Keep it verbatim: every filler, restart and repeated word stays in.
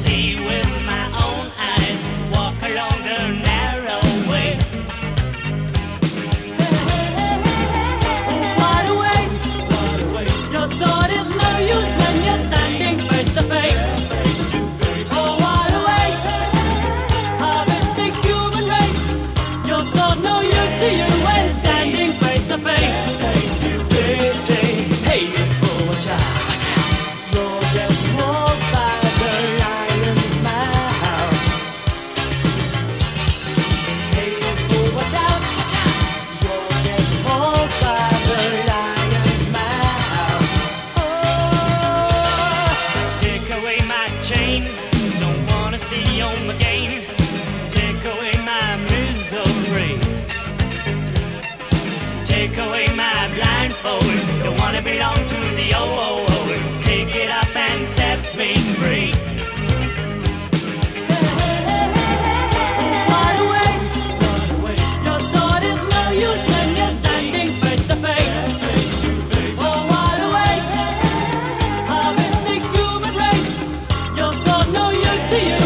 see with my own eyes. Walk along the narrow way. Oh, what a waste! What a waste! Your sword is no use when you're standing face to face. Face to face. Oh, what a waste! Harvest the human race. Your sword no use to you when standing face to face. Face to face. Say, hey, you fool, watch out! Watch out! You'll get mauled by the lion's mouth. Hey, you fool, watch out! Watch out! You'll get mauled by the lion's mouth. Oh, take away my chains. Don't wanna see you again. Take away my misery. Take away my blindfold. Don't wanna belong to the old. Pick it up and set me free. What a waste! What a waste! Your sword is no use when you're standing face to face. Face to face. Oh, what a waste! Harvest the human race. Your sword no use to you